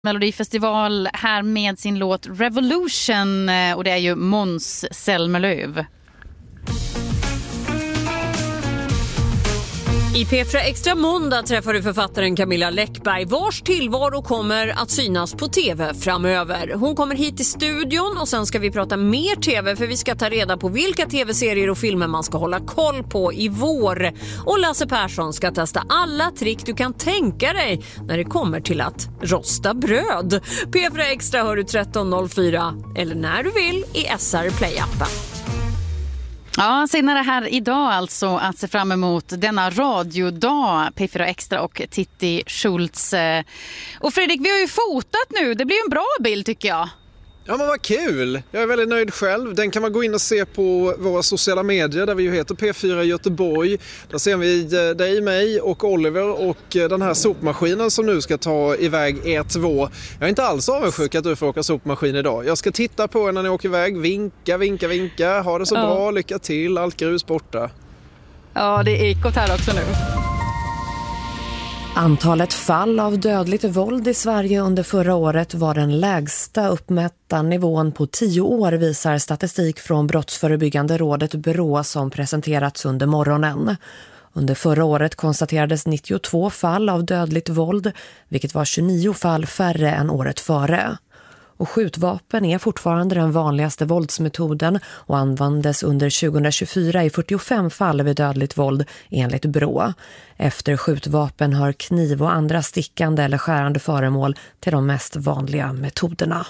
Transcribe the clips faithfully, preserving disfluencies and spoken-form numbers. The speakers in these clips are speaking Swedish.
Melodifestival här med sin låt Revolution, och det är ju Måns Zelmerlöw. I P fyra Extra måndag träffar du författaren Camilla Läckberg, vars tillvaro kommer att synas på tv framöver. Hon kommer hit till studion och sen ska vi prata mer tv, för vi ska ta reda på vilka tv-serier och filmer man ska hålla koll på i vår. Och Lasse Persson ska testa alla trick du kan tänka dig när det kommer till att rosta bröd. P fyra Extra hör du tretton noll fyra eller när du vill i S R Play-appen. Ja, senare här idag alltså att se fram emot denna radiodag, P fyra Extra och Titti Schultz. Och Fredrik, vi har ju fotat nu, det blir en bra bild tycker jag. Ja, men vad kul! Jag är väldigt nöjd själv. Den kan man gå in och se på våra sociala medier där vi ju heter P fyra Göteborg. Där ser vi dig, mig och Oliver och den här sopmaskinen som nu ska ta iväg er två. Jag är inte alls avundsjuk att du får åka sopmaskin idag. Jag ska titta på er när ni åker iväg. Vinka, vinka, vinka. Ha det så ja. bra, lycka till. Allt grus borta. Ja, det är ekot här också nu. Antalet fall av dödligt våld i Sverige under förra året var den lägsta uppmätta nivån på tio år, visar statistik från Brottsförebyggande rådet Brå som presenterats under morgonen. Under förra året konstaterades nittiotvå fall av dödligt våld, vilket var tjugonio fall färre än året före. Och skjutvapen är fortfarande den vanligaste våldsmetoden och användes under tjugohundratjugofyra i fyrtiofem fall vid dödligt våld enligt Brå. Efter skjutvapen hör kniv och andra stickande eller skärande föremål till de mest vanliga metoderna.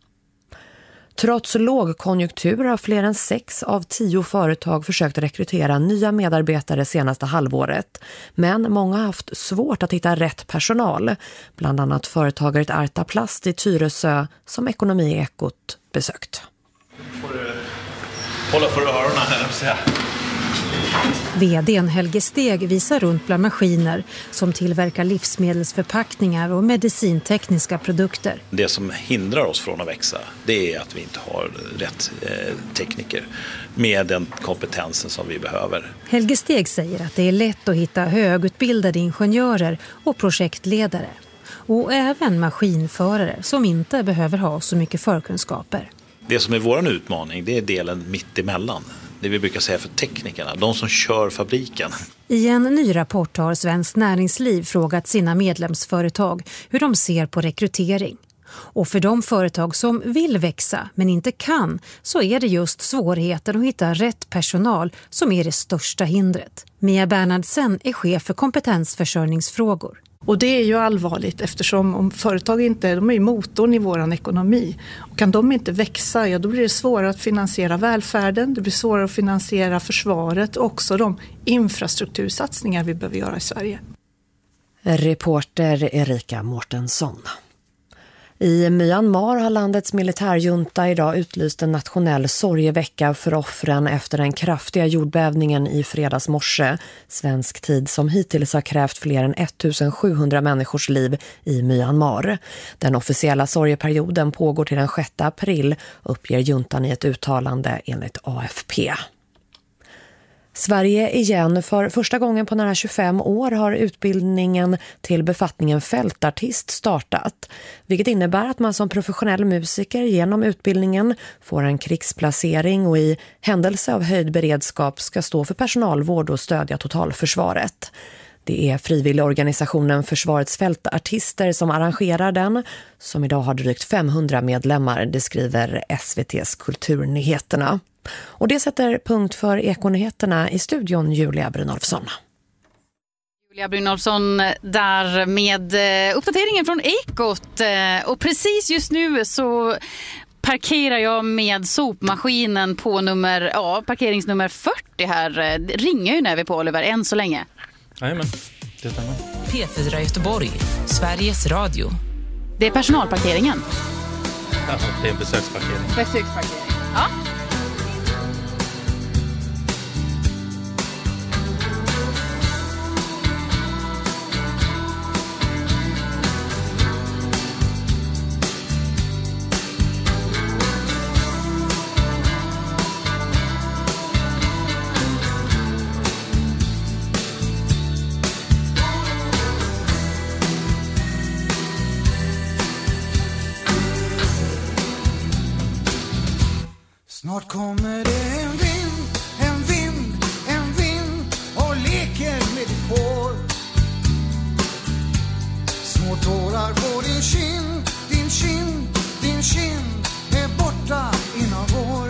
Trots lågkonjunktur har fler än sex av tio företag försökt rekrytera nya medarbetare senaste halvåret. Men många har haft svårt att hitta rätt personal. Bland annat företaget Arta Plast i Tyresö som Ekonomiekot besökt. Får du hålla för öronen här och säga. V D:n Helge Steg visar runt bland maskiner som tillverkar livsmedelsförpackningar och medicintekniska produkter. Det som hindrar oss från att växa, det är att vi inte har rätt eh, tekniker med den kompetensen som vi behöver. Helge Steg säger att det är lätt att hitta högutbildade ingenjörer och projektledare. Och även maskinförare som inte behöver ha så mycket förkunskaper. Det som är vår utmaning, det är delen mitt emellan. Det vi brukar säga för teknikerna, de som kör fabriken. I en ny rapport har Svenskt Näringsliv frågat sina medlemsföretag hur de ser på rekrytering. Och för de företag som vill växa men inte kan, så är det just svårigheten att hitta rätt personal som är det största hindret. Mia Bernhardsen är chef för kompetensförsörjningsfrågor. Och det är ju allvarligt eftersom om företag inte, de är motorn i våran ekonomi. Och kan de inte växa, ja då blir det svårare att finansiera välfärden, det blir svårare att finansiera försvaret och också de infrastruktursatsningar vi behöver göra i Sverige. Reporter Erika Mårtensson. I Myanmar har landets militärjunta idag utlyst en nationell sorgevecka för offren efter den kraftiga jordbävningen i fredags morse, svensk tid som hittills har krävt fler än ettusensjuhundra människors liv i Myanmar. Den officiella sorgeperioden pågår till den sjätte april, uppger juntan i ett uttalande enligt A F P. Sverige igen. För första gången på nära tjugofem år har utbildningen till befattningen fältartist startat, vilket innebär att man som professionell musiker genom utbildningen får en krigsplacering och i händelse av höjd beredskap ska stå för personalvård och stödja totalförsvaret. Det är frivilligorganisationen Försvarets fältartister som arrangerar den, som idag har drygt femhundra medlemmar, det skriver S V T:s Kulturnyheterna. Och det sätter punkt för Ekonyheterna. I studion Julia Brynolfsson. Julia Brynolfsson där med uppdateringen från Ekot. Och precis just nu så parkerar jag med sopmaskinen på nummer, ja, parkeringsnummer fyrtio här. Det ringer ju när vi är på Oliver än så länge. Jajamän, det stämmer. P fyra Göteborg, Sveriges Radio. Det är personalparkeringen. Ja, det är en besöksparkering. Besöksparkering, ja. Snart kommer det en vind, en vind, en vind och leker med ditt hår. Små tårar på din kind, din kind, din kind är borta innan vår.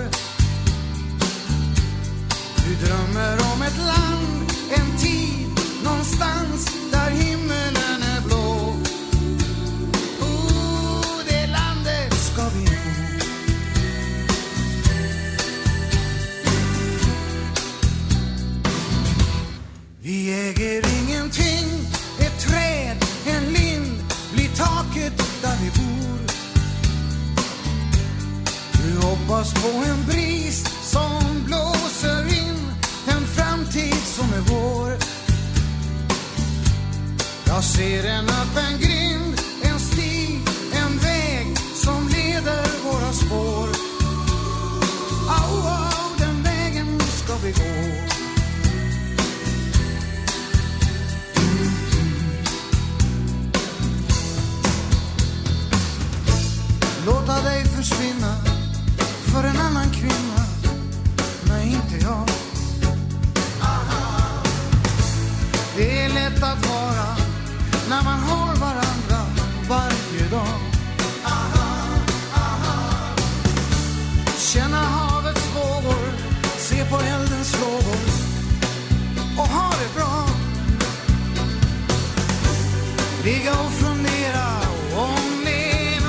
Du drömmer om ett land, en tid, någonstans där himmelen är blå. Oh, det landet ska vi nå. Vi äger ingenting, ett träd, en lind, blir taket där vi bor. Du hoppas på en bris som blåser in, en framtid som är vår. Jag ser en öppen grind, en stig, en väg som leder våra spår. Au, au, den vägen ska vi gå. Låta dig försvinna för en annan kvinna. Nej, inte jag. Aha. Det är lätt att vara när man har varandra varje dag. Aha. Aha. Känna havets vågor, se på eldens lågor och ha det bra. Ligga och fundera om det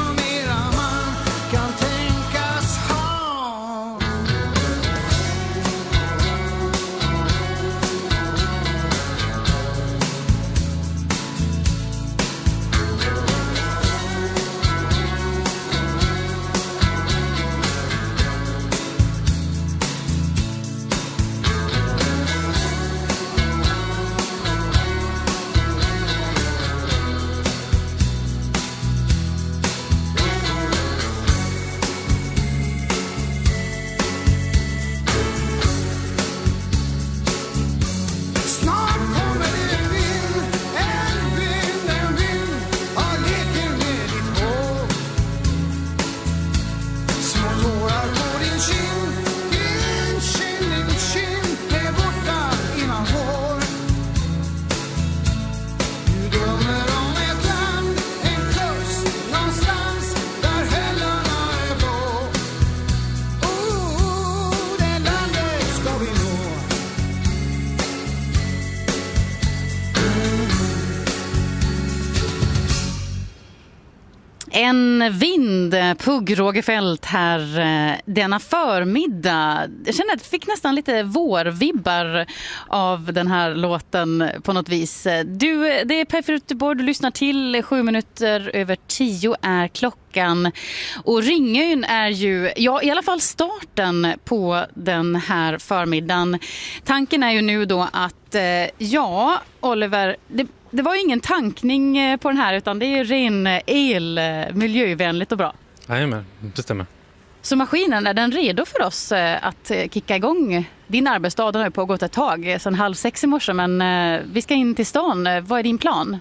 En vind, Pugh Rogefeldt här denna förmiddag. Jag känner att jag fick nästan lite vårvibbar av den här låten på något vis. Du, det är P fyra Göteborg, du lyssnar till sju minuter över tio är klockan. Och Ringön är ju, ja i alla fall starten på den här förmiddagen. Tanken är ju nu då att, ja Oliver, det Det var ju ingen tankning på den här utan det är ren el, miljövänligt och bra. Nej, men det stämmer. Så maskinen, är den redo för oss att kicka igång? Din arbetsdag den har ju pågått ett tag, sedan halv sex i morse, men vi ska in till stan. Vad är din plan?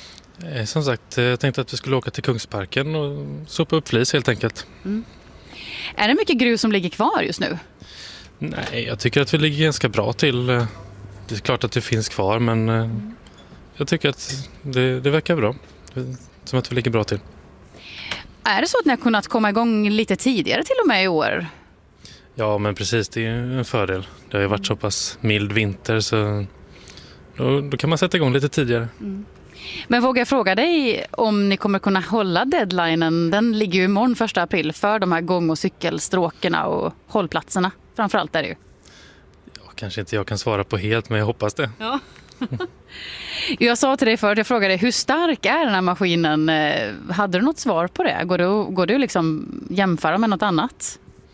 Som sagt, jag tänkte att vi skulle åka till Kungsparken och sopa upp flis helt enkelt. Mm. Är det mycket grus som ligger kvar just nu? Nej, jag tycker att vi ligger ganska bra till. Det är klart att det finns kvar, men... Mm. Jag tycker att det, det verkar bra. Som att vi ligger bra till. Är det så att ni har kunnat komma igång lite tidigare till och med i år? Ja, men precis. Det är en fördel. Det har ju varit så pass mild vinter så då, då kan man sätta igång lite tidigare. Mm. Men vågar jag fråga dig om ni kommer kunna hålla deadlinen? Den ligger ju imorgon första april för de här gång- och cykelstråkerna och hållplatserna. Framförallt är det ju. Ja, kanske inte jag kan svara på helt, men jag hoppas det. Ja. Jag sa till dig förut, jag frågade hur stark är den här maskinen? Hade du något svar på det? Går det, går det liksom jämföra med något annat?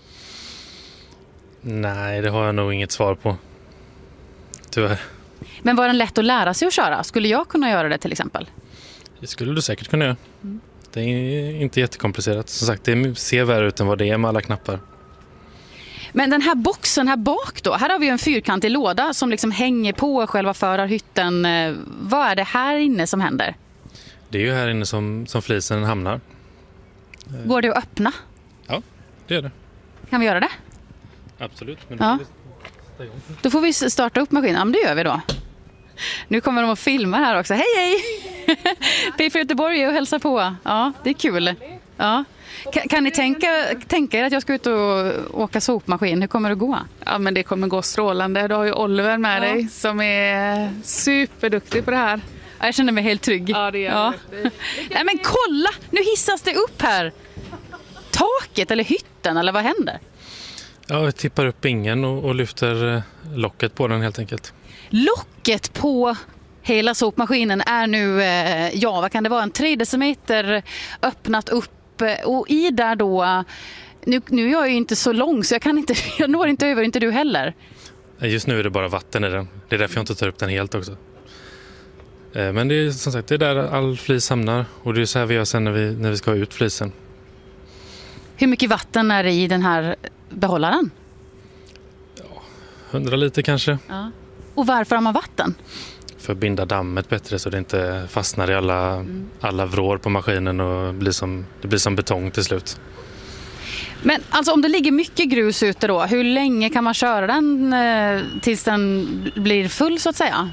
Nej, det har jag nog inget svar på. Tyvärr. Men var den lätt att lära sig att köra? Skulle jag kunna göra det till exempel? Det skulle du säkert kunna göra. Mm. Det är inte jättekomplicerat. Som sagt, det ser värre ut än vad det är med alla knappar. Men den här boxen här bak då, här har vi en fyrkantig låda som liksom hänger på själva förarhytten. Vad är det här inne som händer? Det är ju här inne som, som flisen hamnar. Går det att öppna? Ja, det är det. Kan vi göra det? Absolut. Men ja. Då får vi starta upp maskinen. Ja, men det gör vi då. Nu kommer de att filma här också. Hej, hej! P fyra Göteborg och hälsa på. Ja, det är kul. Ja. Kan, kan ni tänka, tänka er att jag ska ut och åka sopmaskin? Hur kommer det gå? Ja, men det kommer gå strålande. Du har ju Oliver med ja. dig som är superduktig på det här. Ja, jag känner mig helt trygg. Ja, det gör ja. Nej, men kolla! Nu hissas det upp här. Taket eller hytten, eller vad händer? Ja, vi tippar upp ingen och, och lyfter locket på den helt enkelt. Locket på hela sopmaskinen är nu, eh, ja vad kan det vara, en tre decimeter öppnat upp. Och i där då, nu, nu är jag ju inte så lång så jag kan inte, jag når inte över, inte du heller. Just nu är det bara vatten i den. Det är därför jag inte tar upp den helt också. Men det är som sagt, det är där all flis hamnar och det är så här vi gör sen när vi, när vi ska ha ut flisen. Hur mycket vatten är det i den här behållaren? Ja, hundra liter kanske. Ja. Och varför har man vatten? För att binda dammet bättre så det inte fastnar i alla, mm. alla vrår på maskinen och blir som, det blir som betong till slut. Men alltså om det ligger mycket grus ute då, hur länge kan man köra den eh, tills den blir full så att säga?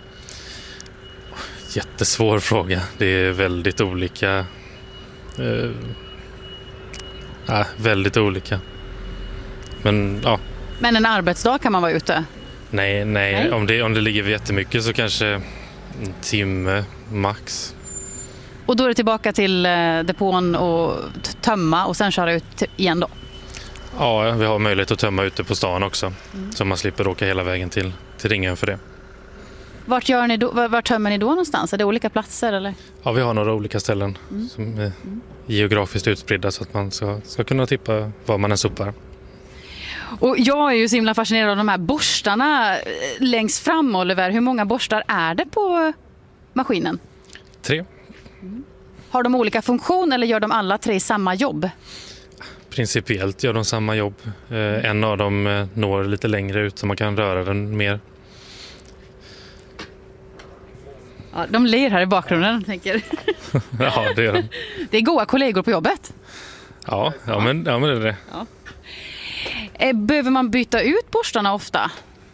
Jättesvår fråga. Det är väldigt olika. Eh, ja, väldigt olika. Men ja. Men en arbetsdag kan man vara ute? Nej, nej. nej. Om, det, om det ligger jättemycket så kanske en timme max. Och då är det tillbaka till depån och tömma och sen köra ut igen då? Ja, vi har möjlighet att tömma ute på stan också. Mm. Så man slipper åka hela vägen till, till Ringen för det. Vart, gör ni då, vart tömmer ni då någonstans? Är det olika platser eller? Ja, vi har några olika ställen mm. som är mm. geografiskt utspridda så att man ska, ska kunna tippa var man än sopar. Och jag är ju så himla fascinerad av de här borstarna längst fram, Oliver. Hur många borstar är det på maskinen? Tre. Mm. Har de olika funktion eller gör de alla tre samma jobb? Principiellt gör de samma jobb. Eh, en av dem eh, når lite längre ut så man kan röra den mer. Ja, de ler här i bakgrunden, tänker. Ja, det är de. Det är goda kollegor på jobbet. Ja, ja, men, ja men det är det. Ja. Behöver man byta ut borstarna ofta?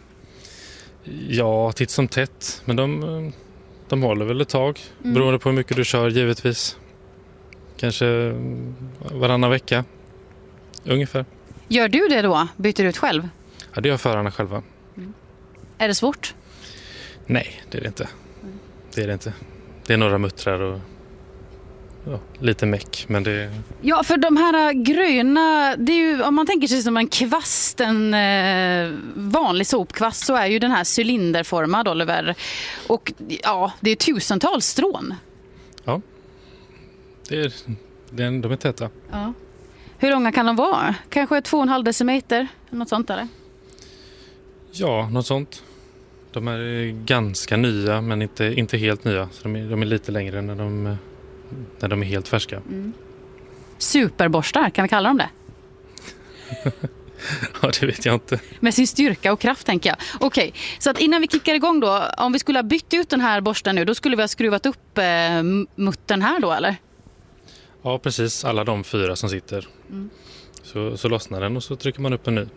Ja, titt som tätt. Men de, de håller väl ett tag. Mm. Beroende på hur mycket du kör givetvis. Kanske varannan vecka. Ungefär. Gör du det då? Byter ut själv? Ja, det gör förarna själva. Mm. Är det svårt? Nej, det är det inte. Mm. Det är det inte. Det är några muttrar och ja, lite meck, men det... Ja, för de här gröna, det är ju, om man tänker sig som en kvast, en eh, vanlig sopkvast, så är ju den här cylinderformad, Oliver. Och ja, det är tusentals strån. Ja, det är, det är, de är täta. Ja. Hur långa kan de vara? Kanske två och en halv decimeter, något sånt eller? Ja, något sånt. De är ganska nya, men inte, inte helt nya. Så de är, de är lite längre när de... när de är helt färska. Mm. Superborstar, kan vi kalla dem det? Ja, det vet jag inte. Med sin styrka och kraft, tänker jag. Okej, okay. Så att innan vi kickar igång då, om vi skulle ha bytt ut den här borsten nu, då skulle vi ha skruvat upp eh, muttern här då, eller? Ja, precis. Alla de fyra som sitter. Mm. Så, så lossnar den och så trycker man upp en ny.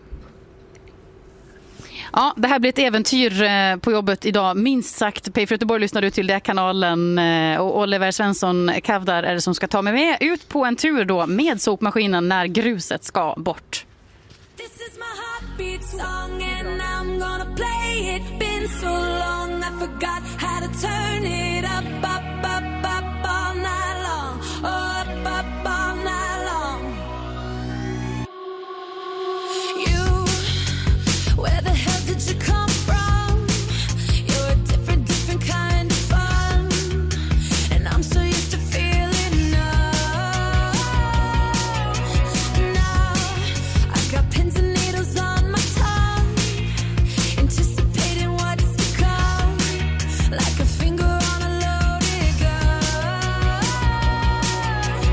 Ja, det här blir ett äventyr på jobbet idag. Minst sagt, P fyra Göteborg lyssnar du till, det kanalen. Och Oliver Svensson Kavdar är det som ska ta mig med ut på en tur då med sopmaskinen när gruset ska bort. This is my heartbeat song and I'm gonna play it. Been so long I forgot how to turn it up, up, up, up all night long. Oh, up, up all night long. You, where the hell did you come from? You're a different, different kind of fun. And I'm so used to feeling numb. Now I got pins and needles on my tongue, anticipating what's to come, like a finger on a loaded gun.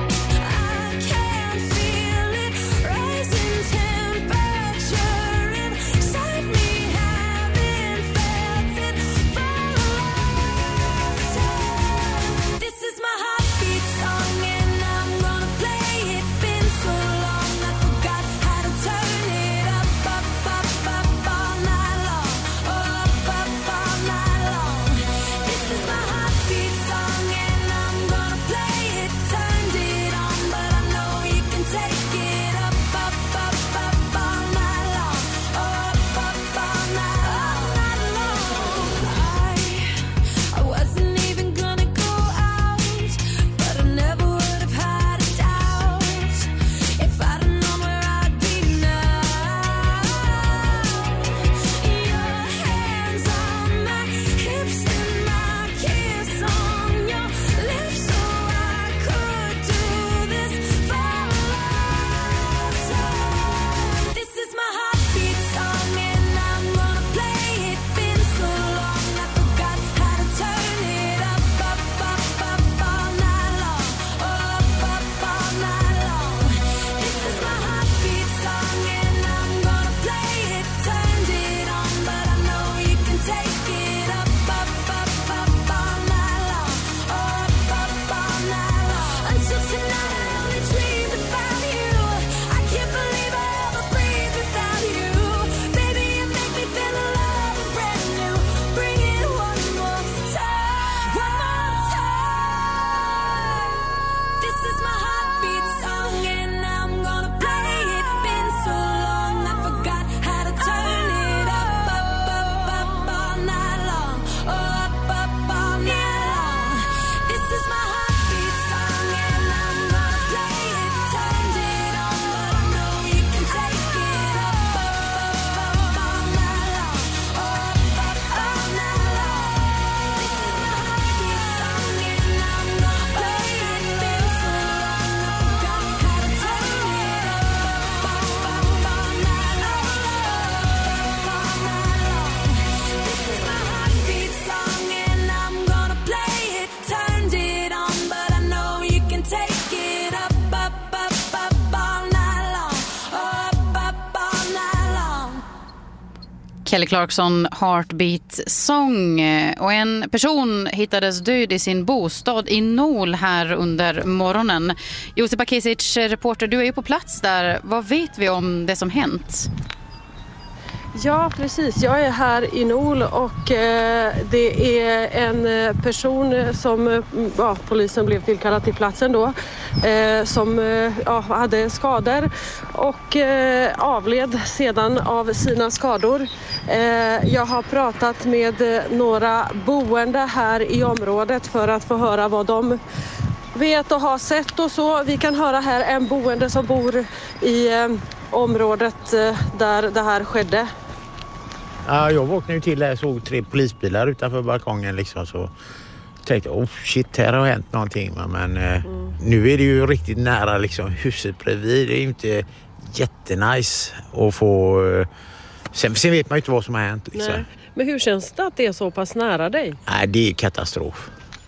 Kelly Clarkson, Heartbeat Song. Och en person hittades död i sin bostad i Nol här under morgonen. Josipa Kesic, reporter, du är ju på plats där. Vad vet vi om det som hänt? Ja, precis. Jag är här i Nol och eh, det är en person som ja, polisen blev tillkallad till platsen då eh, som eh, ja, hade skador och eh, avled sedan av sina skador. Eh, jag har pratat med några boende här i området för att få höra vad de vet och har sett och så. Vi kan höra här en boende som bor i eh, området eh, där det här skedde. Ja, jag vaknade ju till här och såg tre polisbilar utanför balkongen liksom, så tänkte jag, oh shit, här har hänt någonting. Men eh, mm. nu är det ju riktigt nära liksom, huset bredvid. Det är ju inte jättenice att få... Eh, sen, sen vet man ju inte vad som har hänt. Liksom. Nej. Men hur känns det att det är så pass nära dig? Nej, det är katastrof.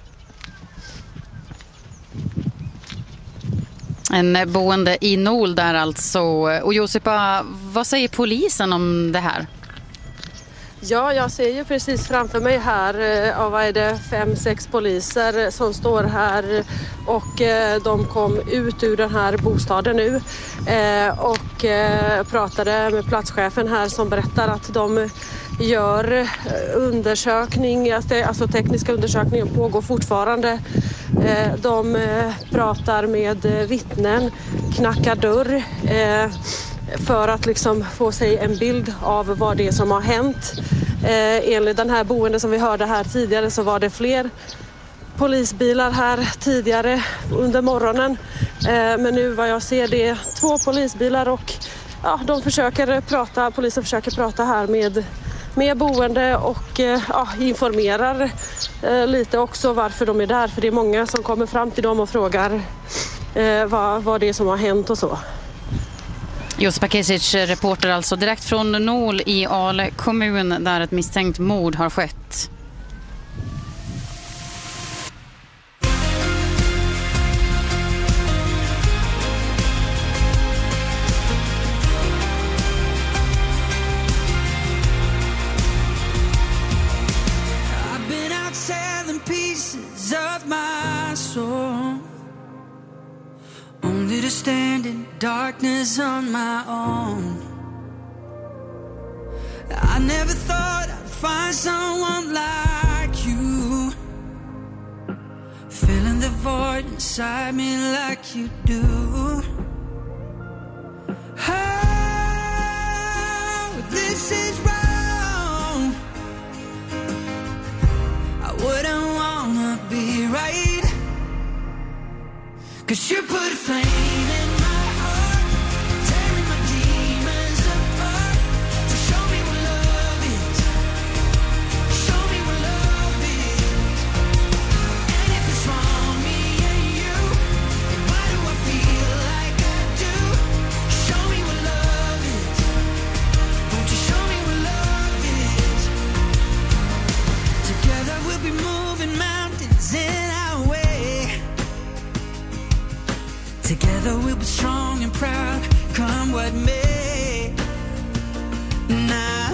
En boende i Nol där alltså. Och Josipa, vad säger polisen om det här? Ja, jag ser ju precis framför mig här, ja, vad är det, fem, sex poliser som står här och eh, de kom ut ur den här bostaden nu eh, och eh, pratade med platschefen här som berättar att de gör undersökning, alltså tekniska undersökningar pågår fortfarande. Eh, de eh, pratar med vittnen, knackar dörr. Eh, för att liksom få sig en bild av vad det är som har hänt. Eh, enligt den här boende som vi hörde här tidigare så var det fler polisbilar här tidigare under morgonen. Eh, men nu vad jag ser det är två polisbilar och ja, de försöker prata, polisen försöker prata här med, med boende och eh, ja, informerar eh, lite också varför de är där. För det är många som kommer fram till dem och frågar eh, vad, vad det är som har hänt och så. Josipa Kesic, reporter alltså direkt från Nol i Ale kommun där ett misstänkt mord har skett. I've been out selling pieces of my soul, only to stand in darkness on my own. I never thought I'd find someone like you, filling the void inside me like you do. Oh, this is wrong. I wouldn't wanna be right, 'cause you put a flame in my heart, tearing my demons apart, to show me what love is, show me what love is. And if it's wrong, me and you, why do I feel like I do? Show me what love is, won't you show me what love is? Together we'll be moving mountains in our way. Together we'll be strong and proud, come what may. Now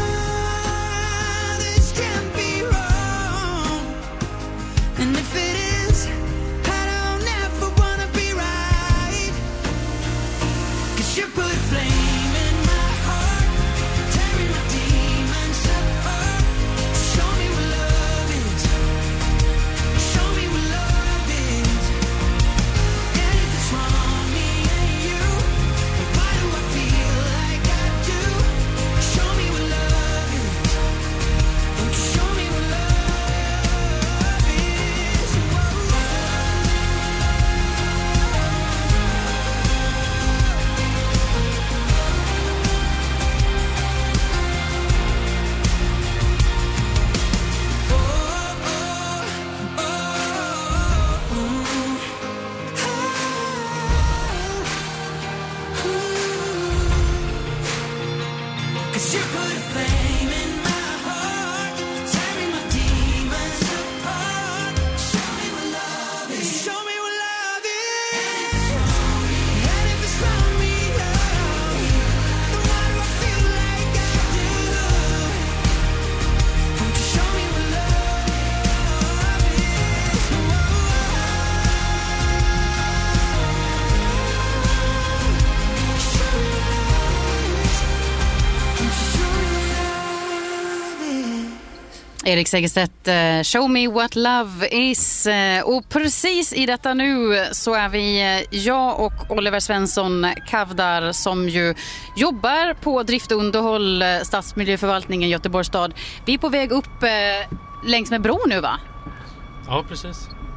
this can't be wrong, and if it is, I don't ever wanna be right. 'Cause you put a flame in my heart, tearing my demons apart. Show me what love is, show me what love is. And if it's wrong, me and you, why do I feel like I do? Show me what love is, won't you show me what love is? Whoa. 'Cause you put a flame in my heart, tearing my demons apart. Show me what love is, show me what love is. And if it's wrong, me, love, then why do I feel like I do? Erik Segerstedt, uh, Show Me What Love Is. Uh, och precis i detta nu så är vi, uh, jag och Oliver Svensson Kavdar, som ju jobbar på drift och underhåll, uh, stadsmiljöförvaltningen Göteborgs stad. Vi är på väg upp uh, längs med bron nu, va? Ja, precis.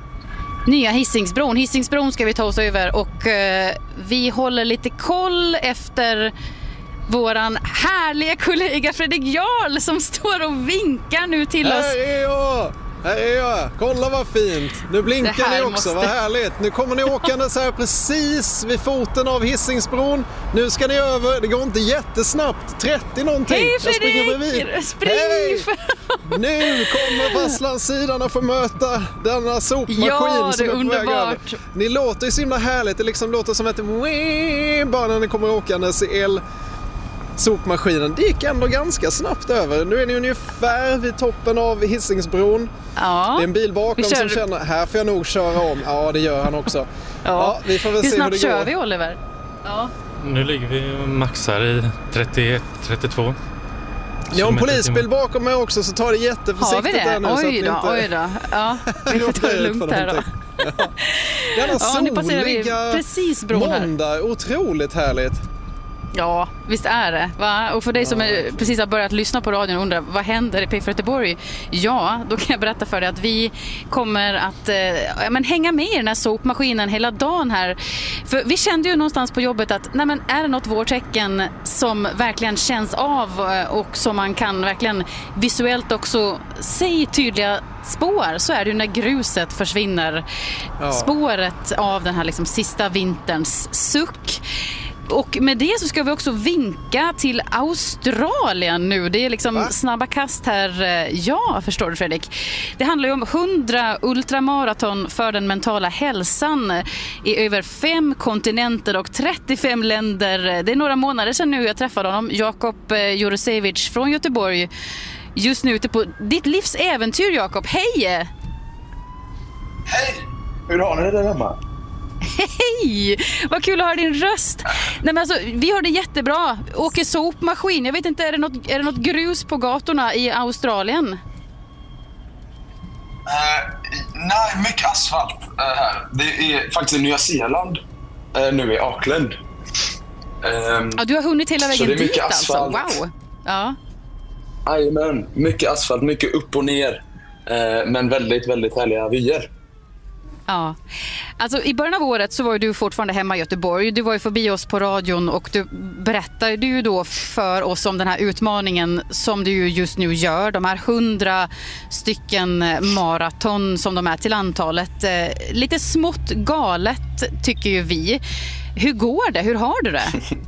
Nya Hisingsbron. Hisingsbron ska vi ta oss över och uh, vi håller lite koll efter våran härliga kollega Fredrik Jarl som står och vinkar nu till oss. Här är jag! Här är jag! Kolla vad fint! Nu blinkar ni också, måste... vad härligt! Nu kommer ni åkande så här precis vid foten av Hisingsbron. Nu ska ni över, det går inte jättesnabbt, trettio någonting. Hej Fredrik! Jag springer bredvid. Spring! Hej! Nu kommer fastlandssidan att få möta denna sopmaskin, ja, som är på underbart. väg över. Ni låter ju så himla härligt, det liksom låter som ett bara när ni kommer åkandes i el. Sopmaskinen, det gick ändå ganska snabbt över. Nu är ni ungefär vid toppen av Hisingsbron. Ja. Det är en bil bakom kör... som känner, här får jag nog köra om. Ja, det gör han också. Ja, ja vi får väl hur se hur det snabbt går. kör vi, Oliver? Ja. Nu ligger vi och maxar i trettioett trettiotvå. Ni har en polisbil bakom mig också, så ta det jätteförsiktigt. Har vi det? Där nu, oj, så att då, ni inte... oj då, ja. Vi får ta det lugnt här då. Ja. Denna ja, nu passerar vi soliga precis bron här. måndag, otroligt härligt. Ja, visst är det. Va? Och för dig som är, precis har börjat lyssna på radion och undrar, vad händer i P fyra Göteborg? Ja, då kan jag berätta för dig att vi kommer att eh, ja, men hänga med i den här sopmaskinen hela dagen här. För vi kände ju någonstans på jobbet att nej, men är det något vårtecken som verkligen känns av och som man kan verkligen visuellt också se tydliga spår, så är det ju när gruset försvinner. Ja. Spåret av den här liksom sista vinterns suck. Och med det så ska vi också vinka till Australien nu. Det är liksom Va? snabba kast här. Ja, förstår du Fredrik. Det handlar ju om hundra ultramaraton för den mentala hälsan i över fem kontinenter och trettiofem länder. Det är några månader sedan nu jag träffade honom, Jakob Jurusevich från Göteborg. Just nu ute på ditt livs äventyr, Jakob. Hej! Hej! Hur har ni det där hemma? Hej! Vad kul att höra din röst. Nej, men alltså, vi har det jättebra. Åker sopmaskin. Jag vet inte, är det något, är det något grus på gatorna i Australien? Uh, nej, mycket asfalt uh, här. Det är faktiskt i Nya Zeeland uh, nu i Auckland. Um, ja, du har hunnit hela vägen dit alltså. Wow. Ja. Jajamän, mycket asfalt, mycket upp och ner. Uh, men väldigt, väldigt härliga vyer. Ja, alltså i början av året så var du fortfarande hemma i Göteborg. Du var ju förbi oss på radion och du berättade ju då för oss om den här utmaningen som du just nu gör. De här hundra stycken maraton som de är till antalet. Eh, lite smått galet tycker ju vi. Hur går det? Hur har du det?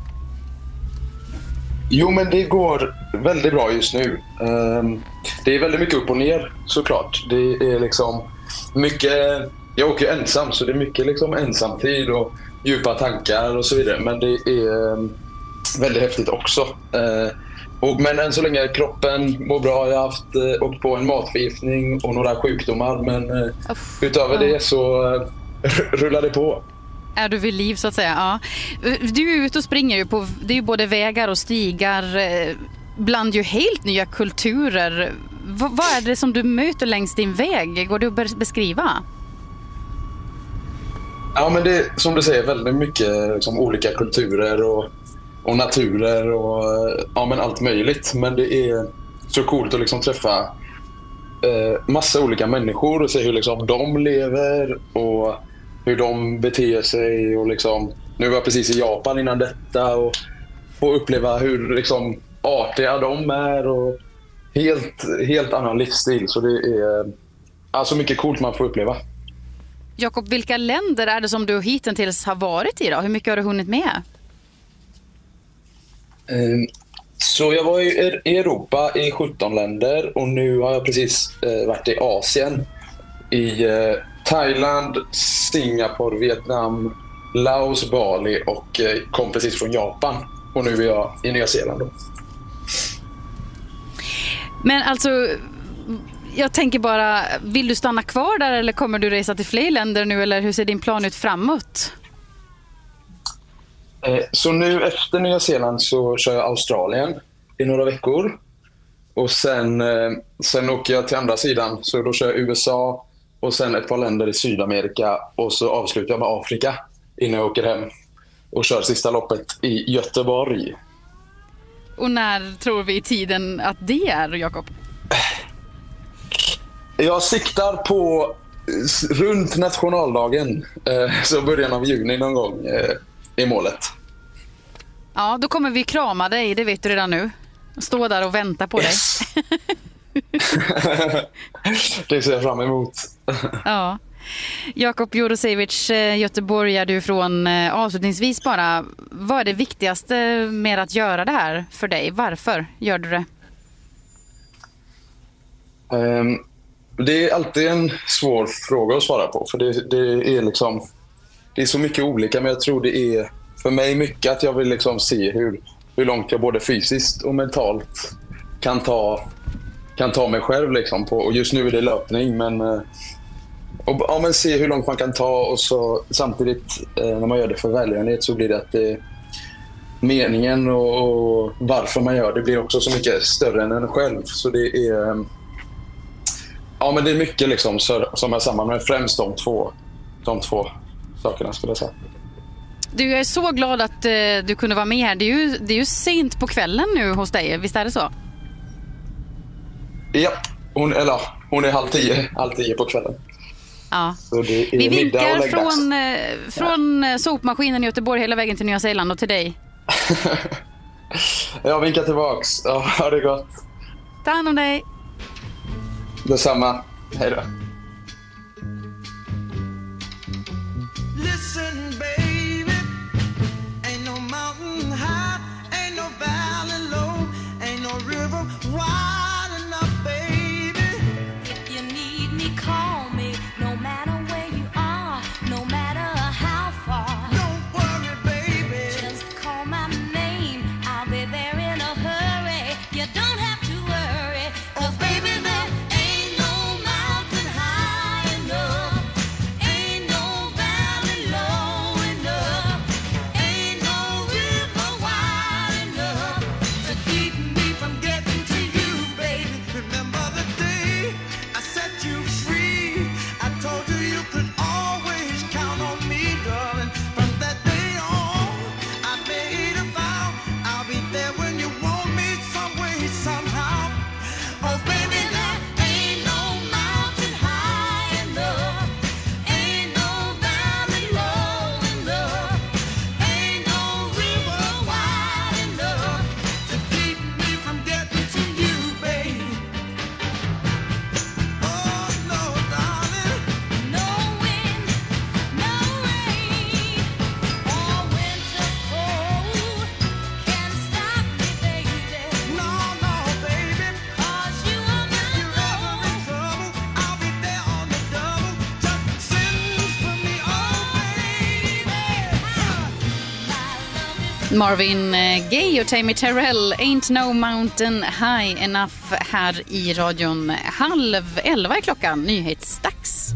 Jo, men det går väldigt bra just nu. Um, det är väldigt mycket upp och ner såklart. Det är liksom mycket... Jag åker ensam, så det är mycket liksom ensamtid och djupa tankar och så vidare. Men det är eh, väldigt häftigt också. Eh, och, men än så länge kroppen mår bra. Jag har haft, eh, åkt på en matförgiftning och några sjukdomar. Men eh, utöver det så eh, rullar det på. Är du vid liv så att säga? Ja. Du är ute och springer ju på, det är ju både vägar och stigar. Eh, bland ju helt nya kulturer. V- vad är det som du möter längs din väg? Går det att beskriva? Ja, men det är som du säger väldigt mycket liksom, olika kulturer och, och naturer och ja, men allt möjligt. Men det är så coolt att liksom träffa eh, massa olika människor och se hur liksom, de lever och hur de beter sig. Och, liksom, nu var jag precis i Japan innan detta och få uppleva hur liksom, artiga de är och helt, helt annan livsstil. Så det är alltså mycket coolt man får uppleva. Jakob, vilka länder är det som du hittills har varit i då? Hur mycket har du hunnit med? Så jag var i Europa i sjutton länder och nu har jag precis varit i Asien. I Thailand, Singapore, Vietnam, Laos, Bali och kom precis från Japan. Och nu är jag i Nya Zeeland då. Men alltså... Jag tänker bara, vill du stanna kvar där eller kommer du resa till fler länder nu eller hur ser din plan ut framåt? Så nu efter Nya Zeeland så kör jag Australien i några veckor. Och sen, eh, sen åker jag till andra sidan. Så då kör jag U S A och sen ett par länder i Sydamerika. Och så avslutar jag med Afrika innan jag åker hem. Och kör sista loppet i Göteborg. Och när tror vi i tiden att det är, Jakob? Jag siktar på runt nationaldagen. Eh, så början av juni någon gång eh, i målet. Ja, då kommer vi krama dig, det vet du redan nu. Stå där och vänta på yes. dig. Det ser jag fram emot. Ja. Jakob Jurosevic, Göteborg är du från. Avslutningsvis bara, vad är det viktigaste med att göra det här för dig? Varför gör du det? Um, det är alltid en svår fråga att svara på. För det, det är liksom det är så mycket olika, men jag tror det är för mig mycket att jag vill liksom se hur, hur långt jag både fysiskt och mentalt kan ta, kan ta mig själv. Liksom på, och just nu är det löpning, men, och, ja, men se hur långt man kan ta. Och så samtidigt eh, när man gör det för välgörenhet så blir det att det, meningen och, och varför man gör det blir också så mycket större än en själv. Så det är, ja, men det är mycket liksom, som är samman med främst de två, de två sakerna skulle jag säga. Du, jag är så glad att eh, du kunde vara med här. Det är, ju, det är ju sent på kvällen nu hos dig, visst är det så? Ja, hon, eller, hon är halv tio, halv tio på kvällen. Ja. Så det är vi vinkar och från, eh, från ja. sopmaskinen i Göteborg hela vägen till Nya Zeeland och till dig. Jag vinkar tillbaks. Ja, ha det gott. Ta hand om dig. Detsamma. Hej då. Listen, baby, ain't no mountain high, ain't no valley low, ain't no river wide enough, baby. If you need me, call me, no matter where you are, no matter how far. Don't worry, baby, just call my name, I'll be there in a hurry. You don't have to worry, 'cause baby, there ain't no mountain high enough, ain't no valley low enough, ain't no river wide enough to keep me from getting to you, baby. Remember the day I set you free, I told you you could always count on me, darling. From that day on, I made a vow, I'll be there when you want me, some way, somehow. Oh, baby, there ain't no mountain high enough, ain't no valley low enough, ain't no river wide enough to keep me from getting to you, baby. Oh, no, darling. No wind, no rain, or winter's cold can stop me, baby. No, no, baby. 'Cause you are my love. In trouble, I'll be there on the double. Just send for me, oh, baby. Marvin Gaye och Tammy Terrell, Ain't No Mountain High Enough, här i radion. Halv elva är klockan, nyhetsdags.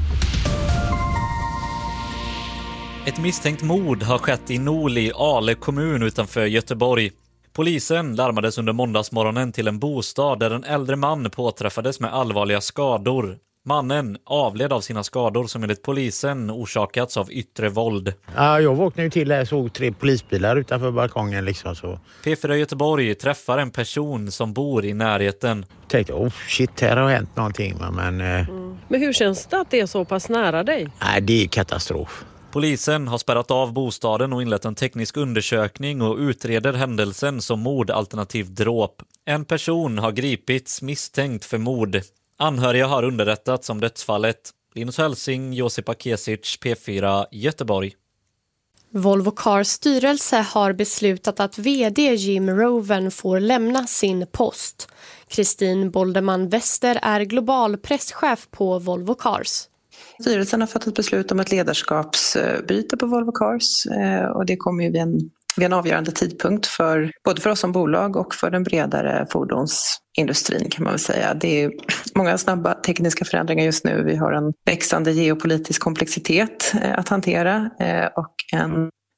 Ett misstänkt mord har skett i Noli, Ale kommun utanför Göteborg. Polisen larmades under måndagsmorgonen till en bostad där en äldre man påträffades med allvarliga skador. Mannen avled av sina skador som enligt polisen orsakats av yttre våld. Ja, jag vaknade ju till och såg tre polisbilar utanför balkongen. Liksom, så. P fyra Göteborg träffar en person som bor i närheten. Jag tänkte, oh shit, här har hänt någonting. Men, eh... mm. men hur känns det att det är så pass nära dig? Nej, det är katastrof. Polisen har spärrat av bostaden och inlett en teknisk undersökning och utreder händelsen som mord alternativt dråp. En person har gripits misstänkt för mord. Anhöriga har underrättats om dödsfallet. Linus Hälsing, Josip Akesic, P fyra Göteborg. Volvo Cars styrelse har beslutat att vd Jim Rowan får lämna sin post. Kristin Boldeman Wester är global presschef på Volvo Cars. Styrelsen har fattat beslut om ett ledarskapsbyte på Volvo Cars och det kommer ju vid en, vid en avgörande tidpunkt för både för oss som bolag och för den bredare fordonsindustrin kan man väl säga. Det är många snabba tekniska förändringar just nu. Vi har en växande geopolitisk komplexitet att hantera och en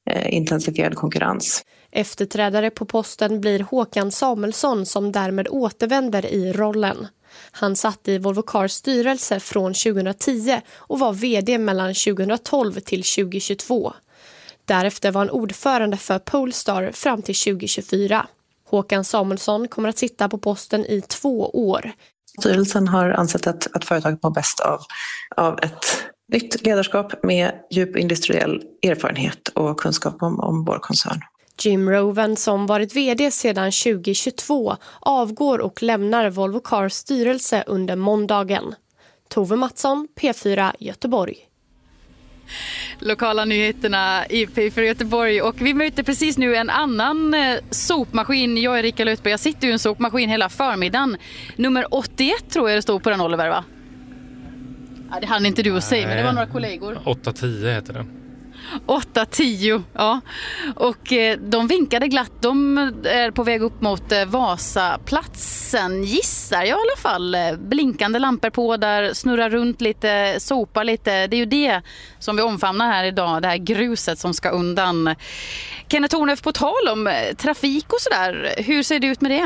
eh, intensifierad konkurrens. Efterträdare på posten blir Håkan Samuelsson som därmed återvänder i rollen. Han satt i Volvo Cars styrelse från tjugohundratio och var vd mellan tjugohundratolv till tjugohundratjugotvå. Därefter var han ordförande för Polestar fram till tjugohundratjugofyra. Håkan Samuelsson kommer att sitta på posten i två år. Styrelsen har ansett att, att företaget mår bäst av, av ett nytt ledarskap med djup industriell erfarenhet och kunskap om, om vår koncern. Jim Rowan, som varit vd sedan tjugohundratjugotvå, avgår och lämnar Volvo Cars styrelse under måndagen. Tove Mattsson, P fyra Göteborg. Lokala nyheterna i P fyra Göteborg, och vi möter precis nu en annan eh, sopmaskin. Jag är Erika Lötberg, jag sitter ju i en sopmaskin hela förmiddagen. Nummer åttioett tror jag det stod på den, Oliver, va? Ja, det hann inte du att säga, men det var några kollegor. åtta tio heter den. åtta tio, ja. Och eh, de vinkade glatt. De är på väg upp mot eh, Vasaplatsen, gissar jag i alla fall. Blinkande lampor på där, snurrar runt lite, sopar lite. Det är ju det som vi omfamnar här idag, det här gruset som ska undan. Kenneth Tornef, på tal om eh, trafik och sådär, hur ser det ut med det?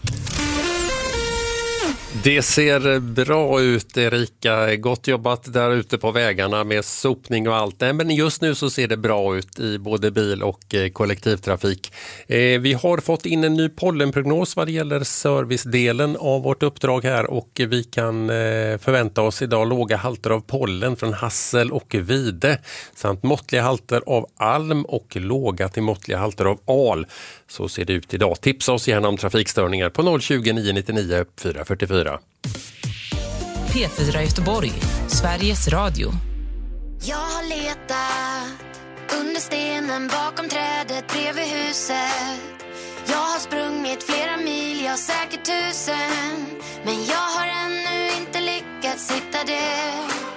Det ser bra ut, Erika. Gott jobbat där ute på vägarna med sopning och allt det. Men just nu så ser det bra ut i både bil- och kollektivtrafik. Eh, vi har fått in en ny pollenprognos vad det gäller servicedelen av vårt uppdrag här, och vi kan eh, förvänta oss idag låga halter av pollen från hassel och vide samt måttliga halter av alm och låga till måttliga halter av al. Så ser det ut idag. Tipsa oss gärna om trafikstörningar på noll tjugo nio nittionio fyra fyrtiofyra. P fyra Göteborg, Sveriges Radio. Jag har letat under stenen bakom trädet bredvid huset. Jag har sprungit flera mil, jag säkert tusen. Men jag har ännu inte lyckats hitta det.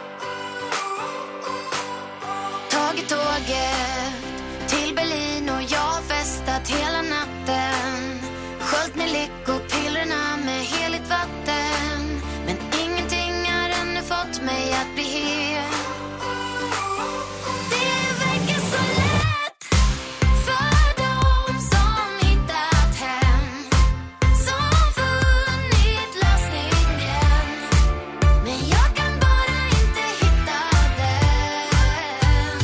Tagit tåget till Berlin och jag har festat hela natten. Sköljt med lyckopillerna med heligt vatten. Men ingenting har ännu fått mig att bli hel. Det verkar så lätt för dem som hittat hem, som funnit lösningen. Men jag kan bara inte hitta den.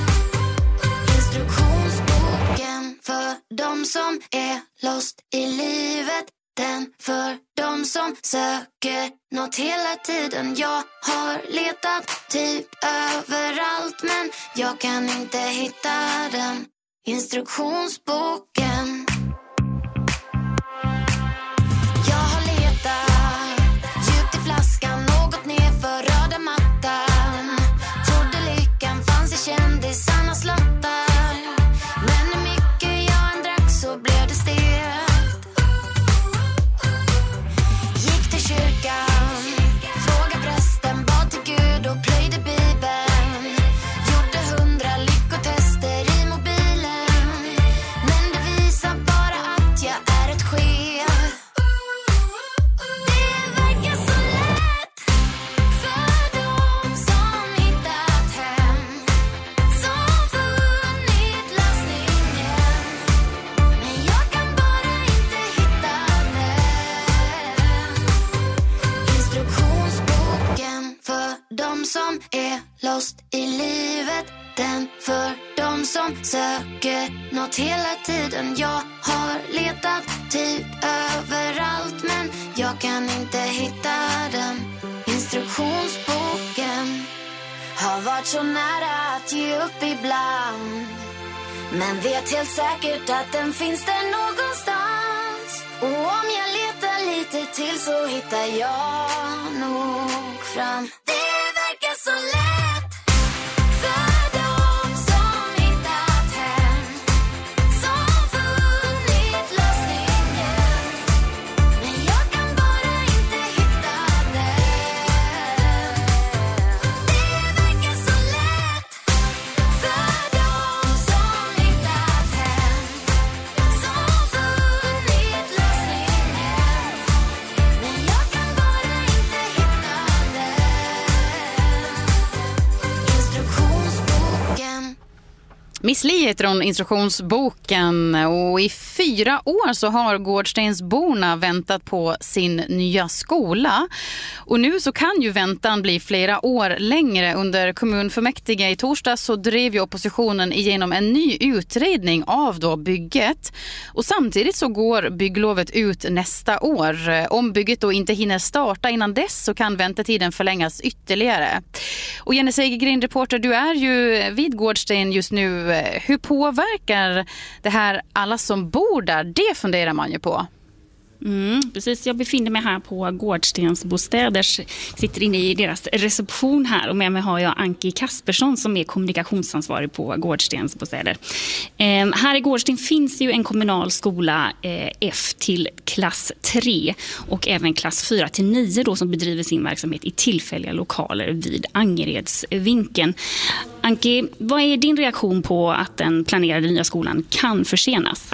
Instruktionsboken för dem som är lost i livet, den för dem som söker något hela tiden. Jag har letat typ överallt, men jag kan inte hitta den. Instruktionsboken. Jag har letat djupt i flaskan, något nerför röda mattan. Trodde lyckan fanns i kändisarnas lottar, men hur mycket jag än drack så blev det stelt. Gick till kyrkan, frågade prästen, bad till Gud och plöjde Bibeln. Gjorde hundra lyckotester i mobilen, men det visar bara att jag är ett sken. Det verkar så lätt för dem som hittat hem, som funnit lösningen. Men jag kan bara inte hitta den. Instruktionsboken för dem som är lost i livet, den för dem som söker något hela tiden. Jag har letat typ överallt, men jag kan inte hitta den. Instruktionsboken har varit så nära att ge upp ibland, men vet helt säkert att den finns där någonstans. Och om jag letar lite till så hittar jag nog fram. Det verkar så lätt för dem som hittat hem, som funnit lösningen. Men jag kan bara inte hitta den. Det verkar så lätt för dem som hittat hem, som funnit lösningen. Men jag kan bara inte hitta den. Miss Li heter hon, instruktionsboken, och i fyra år så har Gårdstensborna väntat på sin nya skola. Och nu så kan ju väntan bli flera år längre. Under kommunfullmäktige i torsdag så drev ju oppositionen igenom en ny utredning av då bygget. Och samtidigt så går bygglovet ut nästa år. Om bygget då inte hinner starta innan dess så kan väntetiden förlängas ytterligare. Och Jenny Segergren, reporter, du är ju vid Gårdsten just nu. Hur påverkar det här alla som bor där? Det funderar man ju på. Mm, precis, jag befinner mig här på Gårdstens bostäder, sitter inne i deras reception här, och med mig har jag Anki Kaspersson som är kommunikationsansvarig på Gårdstens bostäder. Eh, här i Gårdsten finns ju en kommunal skola eh, F till klass tre och även klass fyra till nio då, som bedriver sin verksamhet i tillfälliga lokaler vid Angeredsvinkeln. Anki, vad är din reaktion på att den planerade nya skolan kan försenas?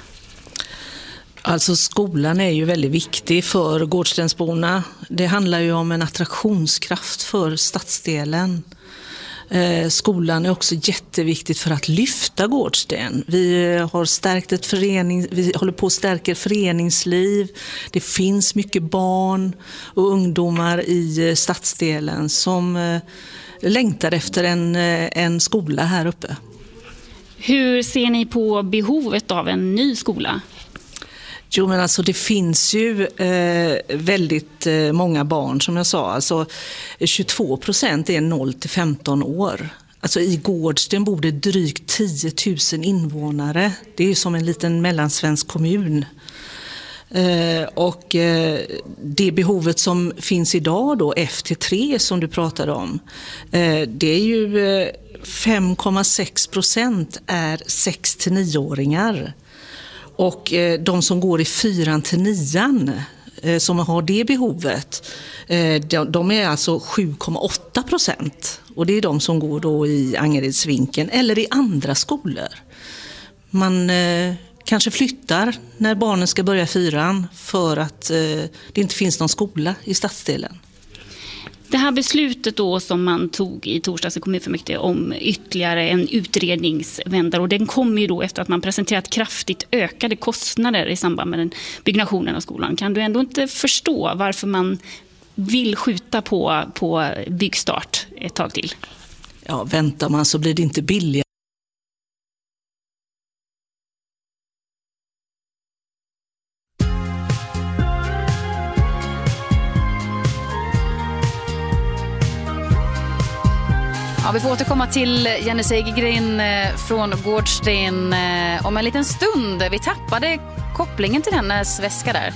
Alltså skolan är ju väldigt viktig för Gårdstensborna. Det handlar ju om en attraktionskraft för stadsdelen. Eh, skolan är också jätteviktigt för att lyfta Gårdsten. Vi har stärkt ett förening, vi håller på att stärka föreningsliv. Det finns mycket barn och ungdomar i stadsdelen som eh, längtar efter en, en skola här uppe. Hur ser ni på behovet av en ny skola? Jo, men alltså det finns ju eh, väldigt eh, många barn, som jag sa. Alltså tjugotvå procent är noll till femton år. Alltså i Gårdsten bor det drygt tio tusen invånare. Det är ju som en liten mellansvensk kommun. Eh, och eh, det behovet som finns idag då, F till tre som du pratade om, eh, det är ju eh, fem komma sex procent är sex till nio-åringar. Och eh, de som går i fyran till nian eh, som har det behovet, eh, de, de är alltså sju komma åtta procent. Och det är de som går då i Angeredsvinkeln eller i andra skolor. Man eh, kanske flyttar när barnen ska börja fyran för att eh, det inte finns någon skola i stadsdelen. Det här beslutet då som man tog i torsdags i kommunfullmäktige om ytterligare en utredningsvända, och den kommer ju då efter att man presenterat kraftigt ökade kostnader i samband med den byggnationen av skolan. Kan du ändå inte förstå varför man vill skjuta på, på byggstart ett tag till? Ja, väntar man så blir det inte billigare. Ja, vi får återkomma till Jenny Segergren från Gårdsten om en liten stund. Vi tappade kopplingen till hennes väska där.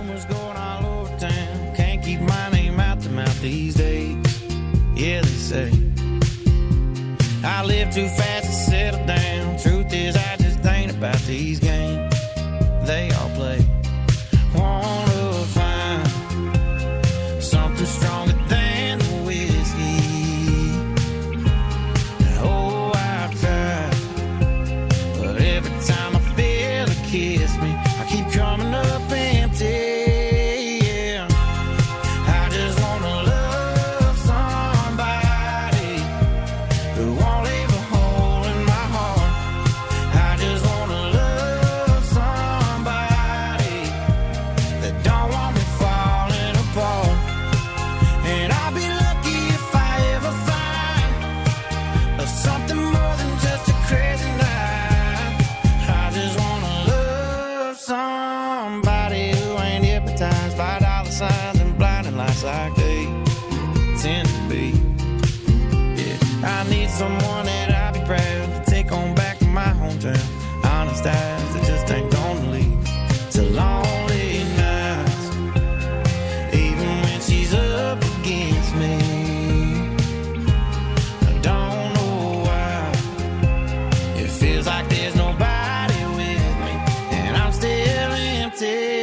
Someone that I'll be proud to take on back to my hometown. Honest eyes that just ain't gonna lead to lonely nights. Even when she's up against me, I don't know why. It feels like there's nobody with me, and I'm still empty.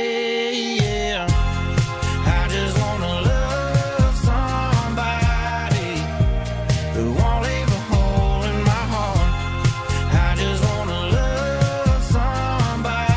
Somebody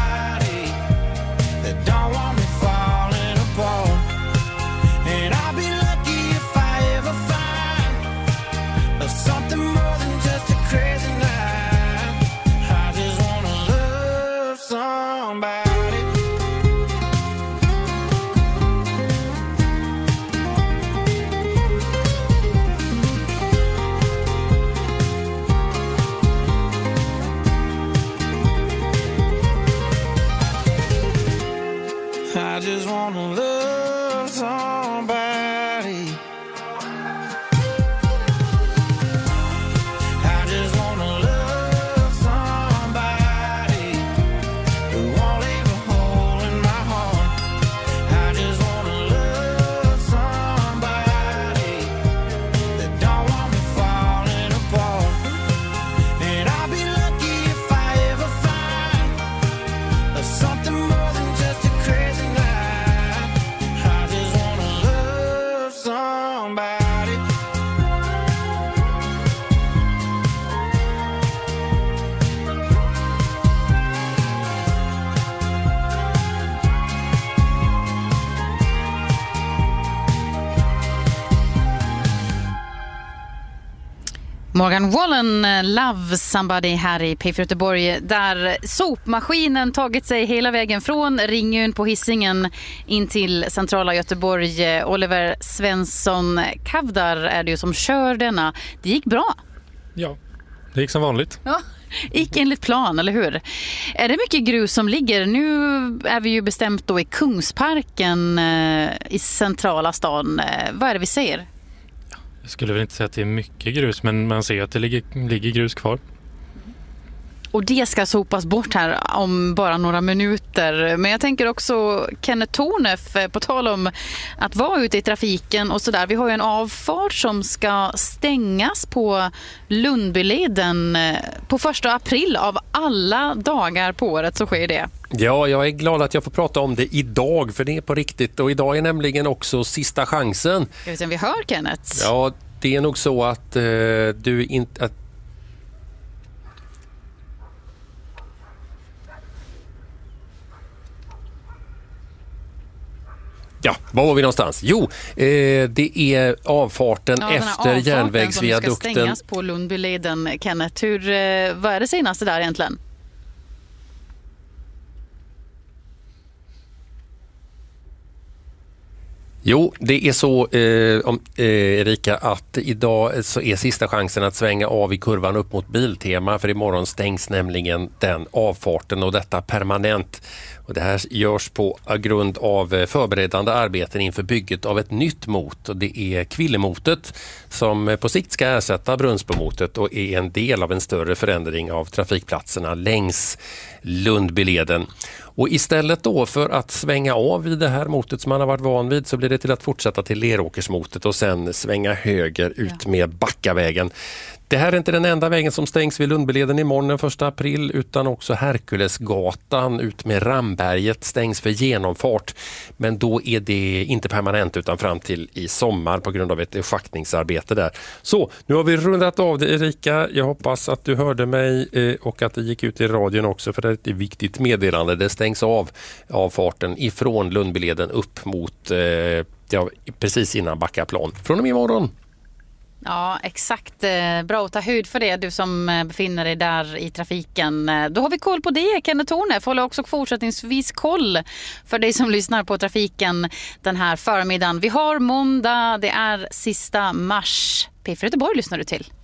Morgan Wallen, Love Somebody här i P fyra Göteborg, där sopmaskinen tagit sig hela vägen från Ringön på Hisingen in till centrala Göteborg. Oliver Svensson Kavdar är det ju som kör denna. Det gick bra. Ja, det gick som vanligt. Ja, gick enligt plan, eller hur? Är det mycket grus som ligger? Nu är vi ju bestämt då i Kungsparken i centrala stan. Vad är det vi ser? Jag skulle väl inte säga att det är mycket grus, men man ser att det ligger, ligger grus kvar. Och det ska sopas bort här om bara några minuter. Men jag tänker också Kenneth Tornef, på tal om att vara ute i trafiken och sådär. Vi har ju en avfart som ska stängas på Lundbyleden på första april. Av alla dagar på året så sker det. Ja, jag är glad att jag får prata om det idag, för det är på riktigt. Och idag är nämligen också sista chansen. Ska vi se om vi hör Kenneth? Ja, det är nog så att eh, du inte... Att Ja, var var vi någonstans? Jo, eh, det är avfarten ja, efter järnvägsviadukten. Som ska stängas på Lundbyleden, Kenneth. Hur, eh, vad är det senaste där egentligen? Jo, det är så eh, om, eh, Erika, att idag så är sista chansen att svänga av i kurvan upp mot Biltema, för imorgon stängs nämligen den avfarten och detta permanent. Och det här görs på grund av förberedande arbeten inför bygget av ett nytt mot. Och det är Kvillemotet som på sikt ska ersätta Brunnsbomotet och är en del av en större förändring av trafikplatserna längs Lundbyleden. Och istället då för att svänga av vid det här motet som man har varit van vid, så blir det till att fortsätta till Leråkersmotet och sen svänga höger ut med Backavägen. Det här är inte den enda vägen som stängs vid Lundbyleden imorgon den första april, utan också Herkulesgatan ut med Ramberget stängs för genomfart. Men då är det inte permanent utan fram till i sommar på grund av ett schaktningsarbete där. Så, nu har vi rundat av det, Erika. Jag hoppas att du hörde mig och att det gick ut i radion också, för det är ett viktigt meddelande. Det stängs av avfarten ifrån Lundbyleden upp mot ja, precis innan Backaplan från och med imorgon. Ja, exakt. Bra att ta höjd för det, du som befinner dig där i trafiken. Då har vi koll på det, Kenneth Tornef. Håller också fortsättningsvis koll för dig som lyssnar på trafiken den här förmiddagen. Vi har måndag, det är sista mars. P fyra Göteborg lyssnar du till.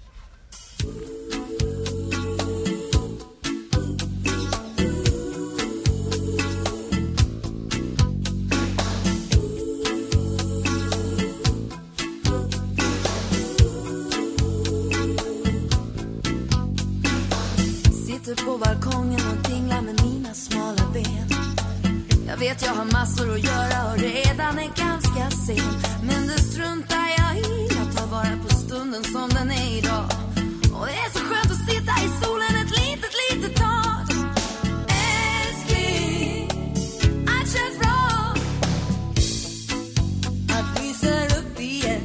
På balkongen och dinglar med mina smala ben. Jag vet jag har massor att göra och redan är ganska sen. Men det struntar jag i, jag tar vara på stunden som den är idag. Och det är så skönt att sitta i solen ett litet, litet tag. Älskling, allt känns bra. Att lyser upp igen.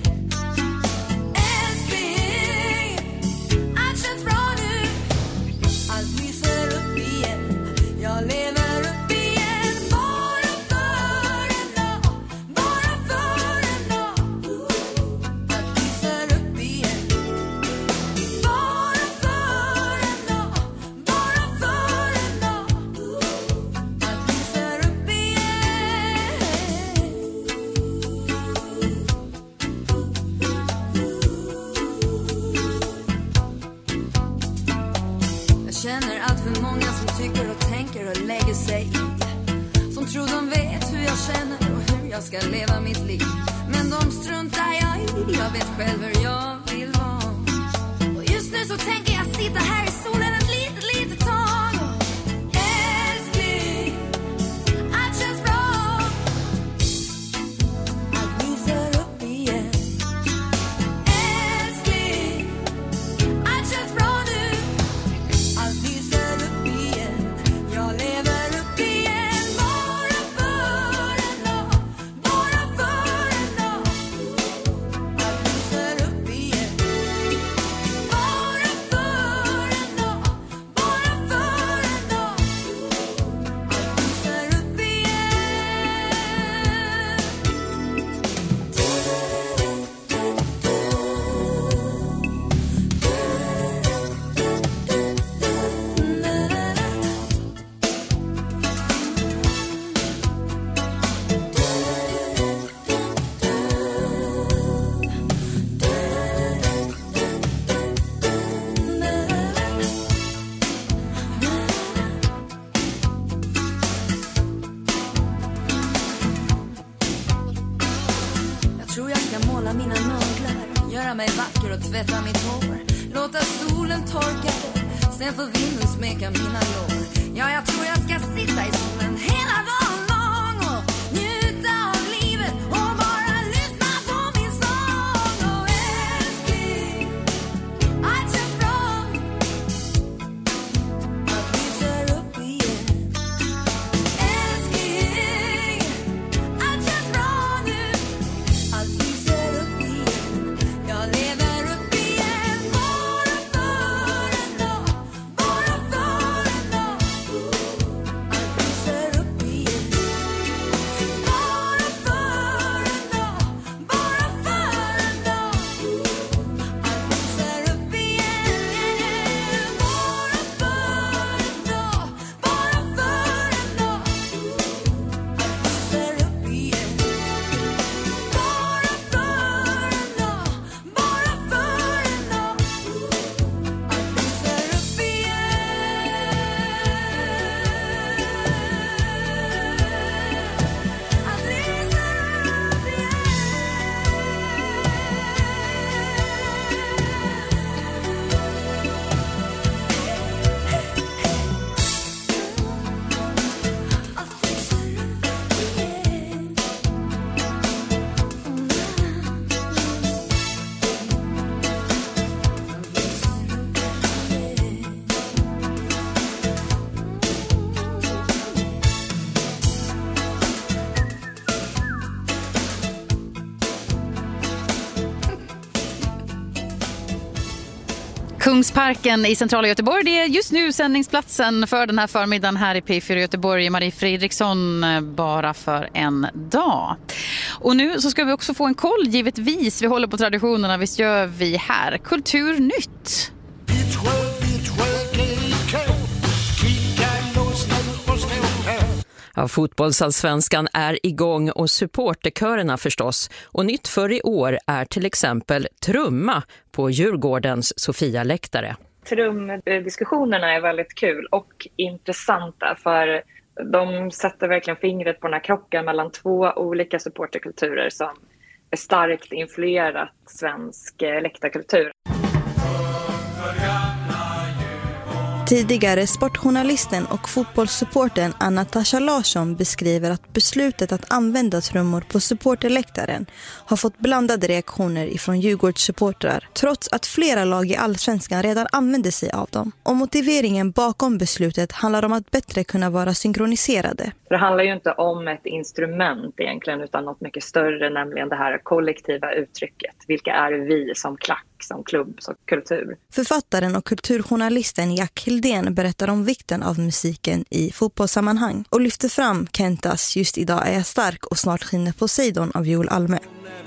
Älskling, allt känns bra nu. Allt lyser upp igen. Jag lever upp igen. Bara för en dag. Bara för en dag. Allt lyser upp igen. Bara för en dag. Bara för en dag. Allt lyser upp igen. Jag känner allt för många som tycker och tänker och lägger sig i. Som tror de vet hur jag känner och hur jag ska leva mitt liv. Men de struntar jag i, jag vet själv hur jag vill vara. Och just nu så tänker jag sitta här i solen ett litet, litet tag. Älskling, allt känns bra. Allt lyser upp igen. Älskling, allt känns bra nu. Allt lyser upp igen. Jag lever upp igen. Bara för en dag. Bara för en dag. Allt lyser upp igen. Bara för en dag. göra mig vacker och tvätta mitt hår. Låta solen torka det, sen får vinden smeka mina lår. Ja, jag tror jag ska sitta i solen hela dagen lång och njuta av livet och bara lyssna på min sång. Och älskling, allt känns bra att lyser upp igen. Älskling, allt känns bra nu, allt lyser upp igen. Jag lever upp igen, bara för en dag, bara för en dag. Allt lyser upp igen, bara för en dag, bara för en dag. Allt lyser upp igen, bara för en dag, bara för en dag. Allt lyser upp igen, bara för en dag, bara för en dag. Allt lyser upp Kungsparken i centrala Göteborg, det är just nu sändningsplatsen för den här förmiddagen här i P fyra Göteborg. Marie Fredriksson, bara för en dag. Och nu så ska vi också få en koll, givetvis. Vi håller på traditionerna, visst gör vi här. Kulturnytt. Ja, fotbollsallsvenskan är igång och supporterkörerna förstås. Och nytt för i år är till exempel trumma på Djurgårdens Sofia-läktare. Trumdiskussionerna är väldigt kul och intressanta, för de sätter verkligen fingret på den här krocken mellan två olika supporterkulturer som är starkt influerat svensk läktarkultur. Tidigare sportjournalisten och fotbollssupporten Natasha Larsson beskriver att beslutet att använda trummor på supporterläktaren har fått blandade reaktioner ifrån Djurgårdssupportrar, trots att flera lag i allsvenskan redan använder sig av dem. Och motiveringen bakom beslutet handlar om att bättre kunna vara synkroniserade. Det handlar ju inte om ett instrument egentligen, utan något mycket större, nämligen det här kollektiva uttrycket. Vilka är vi som klack, som klubb, som kultur? Författaren och kulturjournalisten Jack Hildén berättar om vikten av musiken i fotbollssammanhang och lyfter fram Kentas Just idag är jag stark och snart skiner Poseidon av Joel Alme.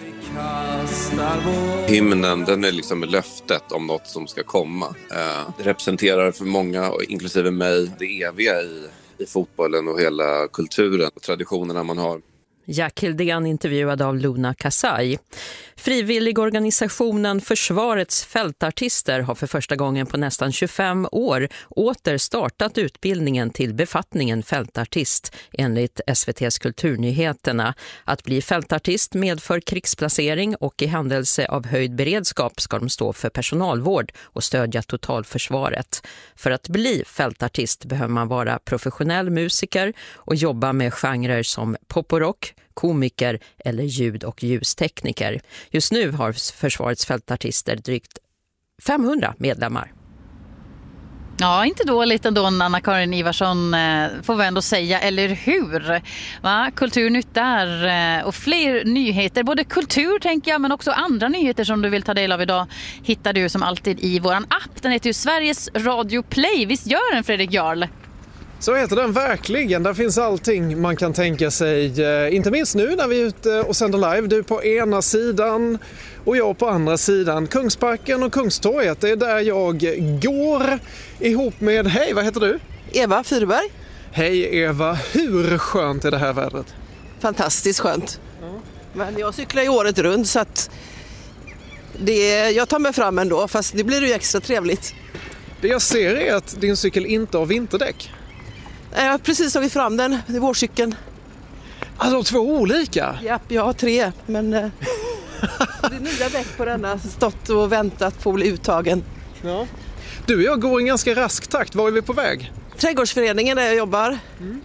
Hymnen, den är liksom löftet om något som ska komma. Eh, det representerar för många, enklusive mig, det eviga i, i fotbollen och hela kulturen och traditionerna man har. Jack Hildén intervjuad av Luna Kasai. Frivilligorganisationen Försvarets fältartister har för första gången på nästan tjugofem år åter startat utbildningen till befattningen fältartist enligt S V T:s Kulturnyheterna. Att bli fältartist medför krigsplacering och i händelse av höjd beredskap ska de stå för personalvård och stödja totalförsvaret. För att bli fältartist behöver man vara professionell musiker och jobba med genrer som pop och rock, komiker eller ljud- och ljustekniker. Just nu har Försvarets fältartister drygt femhundra medlemmar. Ja, inte dåligt ändå, Anna-Karin Ivarsson, får vi ändå säga, eller hur? Va? Kulturnytt där och fler nyheter, både kultur tänker jag, men också andra nyheter som du vill ta del av idag hittar du som alltid i våran app. Den heter ju Sveriges Radio Play. Visst gör den, Fredrik Jarl? Så heter den verkligen. Där finns allting man kan tänka sig. Inte minst nu när vi är ute och sänder live. Du på ena sidan och jag på andra sidan. Kungsparken och Kungstorget, det är där jag går ihop med, hej, vad heter du? Eva Fyrberg. Hej Eva, hur skönt är det här vädret? Fantastiskt skönt. Mm. Men jag cyklar ju året runt så att det, jag tar mig fram ändå, fast det blir ju extra trevligt. Det jag ser är att din cykel inte har vinterdäck. Jag har precis tagit fram den, det är vårcykeln. Alltså två olika? Japp, jag har tre, men Det är nya däck på denna, stått och väntat på att bli uttagen. Ja. Du och jag går i en ganska rask takt. Var är vi på väg? Trädgårdsföreningen där jag jobbar. Mm.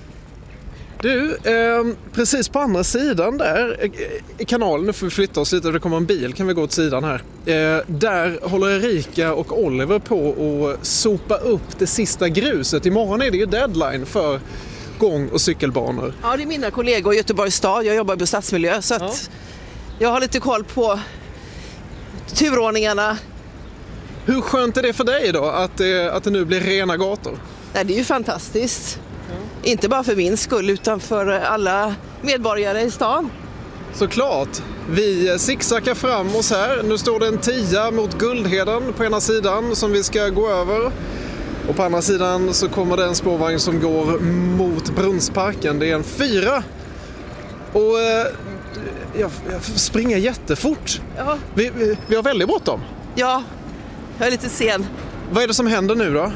Du, eh, precis på andra sidan där eh, i kanalen, nu får vi flytta oss lite, det kommer en bil, kan vi gå åt sidan här. Eh, där håller Erika och Oliver på att sopa upp det sista gruset. Imorgon är det ju deadline för gång- och cykelbanor. Ja, det är mina kollegor i Göteborgs stad. Jag jobbar på stadsmiljö så att ja. Jag har lite koll på turordningarna. Hur skönt är det för dig då att det, att det nu blir rena gator? Nej, det är ju fantastiskt. Ja. Inte bara för min skull utan för alla medborgare i stan. Såklart. Vi zigzaggar fram oss här. Nu står det en tia mot Guldheden på ena sidan som vi ska gå över. Och på andra sidan så kommer det en spårvagn som går mot Brunnsparken. Det är en fyra. Och eh, jag, jag springer jättefort. Ja. Vi, vi, vi har väldigt bråttom. Ja, jag är lite sen. Vad är det som händer nu då?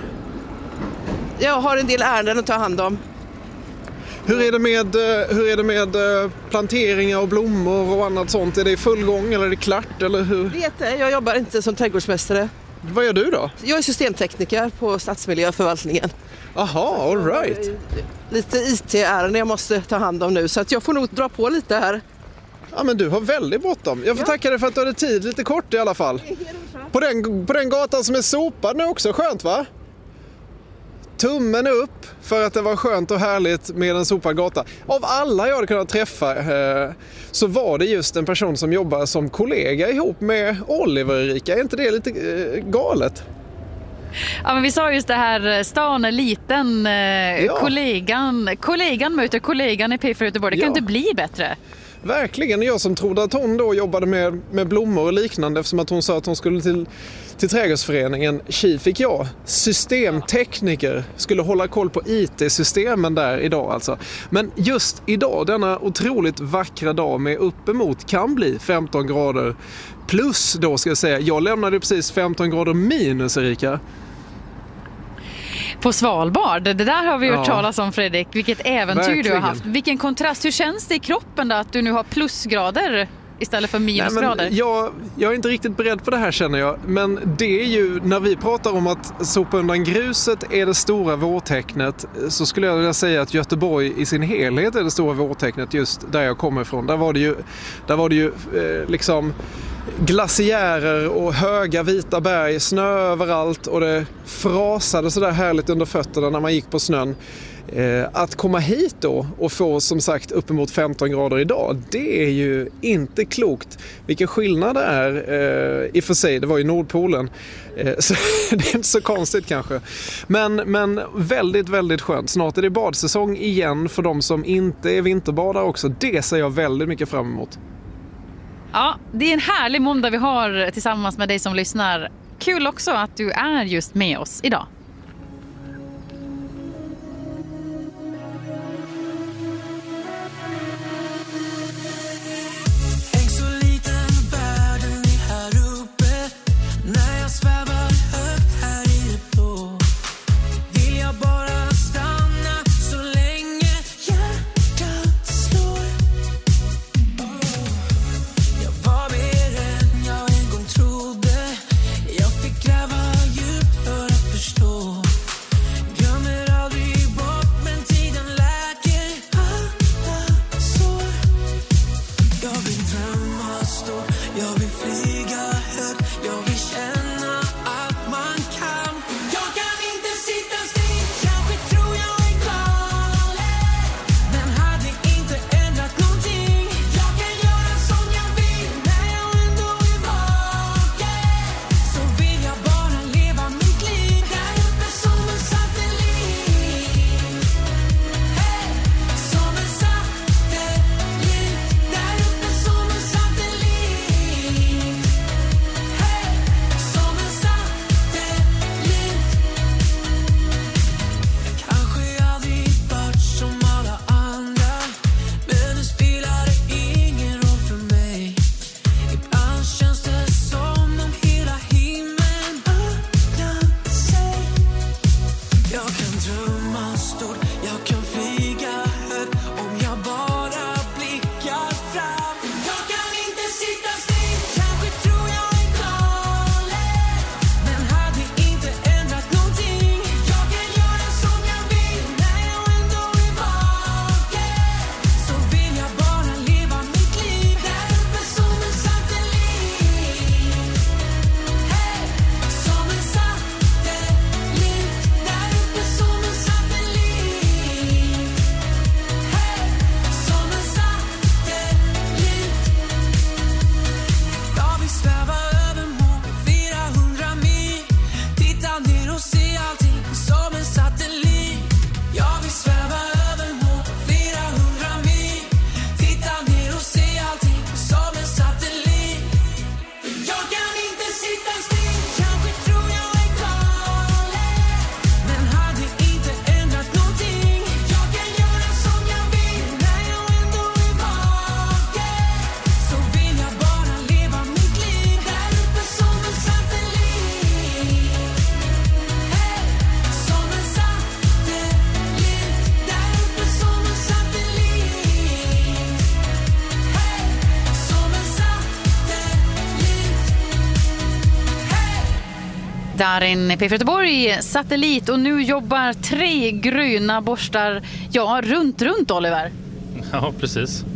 Jag har en del ärenden att ta hand om. Hur är det med, hur är det med planteringar och blommor och annat sånt? Är det i full gång eller är det klart? Eller hur? Vet det, jag jobbar inte som trädgårdsmästare. Vad gör du då? Jag är systemtekniker på stadsmiljöförvaltningen. Aha, all right. Lite I T-ärenden jag måste ta hand om nu så att jag får nog dra på lite här. Ja, men du har väldigt bråttom. Jag får ja. tacka dig för att du hade tid lite kort i alla fall. På den, på den gatan som är sopad nu också, skönt va? Tummen upp för att det var skönt och härligt med en sopad gata. Av alla jag hade kunnat träffa eh, så var det just en person som jobbar som kollega ihop med Oliver, Erika. Är inte det lite eh, galet? Ja, men vi sa just det här, stan är liten, eh, ja. kollegan, kollegan möter kollegan i P fyra Göteborg. Det kan ja. inte bli bättre. Verkligen, jag som trodde att hon då jobbade med, med blommor och liknande eftersom att hon sa att hon skulle till, till trädgårdsföreningen. Tji fick jag, systemtekniker, skulle hålla koll på I T-systemen där idag alltså. Men just idag, denna otroligt vackra dag med uppemot kan bli femton grader plus då ska jag säga, jag lämnade precis femton grader minus, Erika. På Svalbard, det där har vi hört ja. talas om, Fredrik. Vilket äventyr Verkligen. du har haft. Vilken kontrast, hur känns det i kroppen då att du nu har plusgrader istället för minusgrader? Nej, men jag, jag är inte riktigt beredd på det här känner jag. Men det är ju, när vi pratar om att sopa undan gruset är det stora vårtecknet, så skulle jag vilja säga att Göteborg i sin helhet är det stora vårtecknet just där jag kommer ifrån. Där var det ju, där var det ju eh, liksom glaciärer och höga vita berg, snö överallt och det frasade så där härligt under fötterna när man gick på snön. Eh, att komma hit då och få som sagt uppemot femton grader idag, det är ju inte klokt. Vilken skillnad det är eh, i och för sig, det var ju Nordpolen. Eh, så det är inte så konstigt kanske. Men, men väldigt, väldigt skönt. Snart är det badsäsong igen för de som inte är vinterbadare också. Det ser jag väldigt mycket fram emot. Ja, det är en härlig måndag vi har tillsammans med dig som lyssnar. Kul också att du är just med oss idag. Gräva djupt för att förstå Där en P fyra Göteborg satellit och nu jobbar tre gröna borstar, ja, runt, runt Oliver. Ja, precis.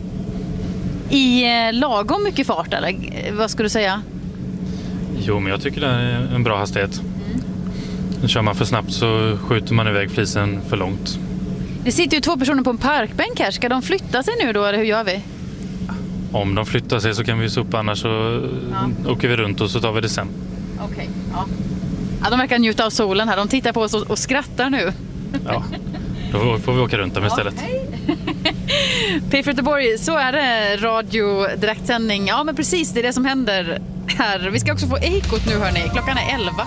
I eh, lagom mycket fart, eller vad skulle du säga? Jo, men jag tycker det är en bra hastighet. Mm. Kör man för snabbt så skjuter man iväg flisen för långt. Det sitter ju två personer på en parkbänk här. Ska de flytta sig nu då, eller hur gör vi? Om de flyttar sig så kan vi sopa, annars så ja. åker vi runt och så tar vi det sen. Okej, okay, ja. Ja, de verkar njuta av solen här. De tittar på oss och, och skrattar nu. Ja, då får vi åka runt dem istället. Okay. P fyra Göteborg, så är det radio direktsändning. Ja, men precis, det är det som händer här. Vi ska också få Ekot nu, hörni. Klockan är elva.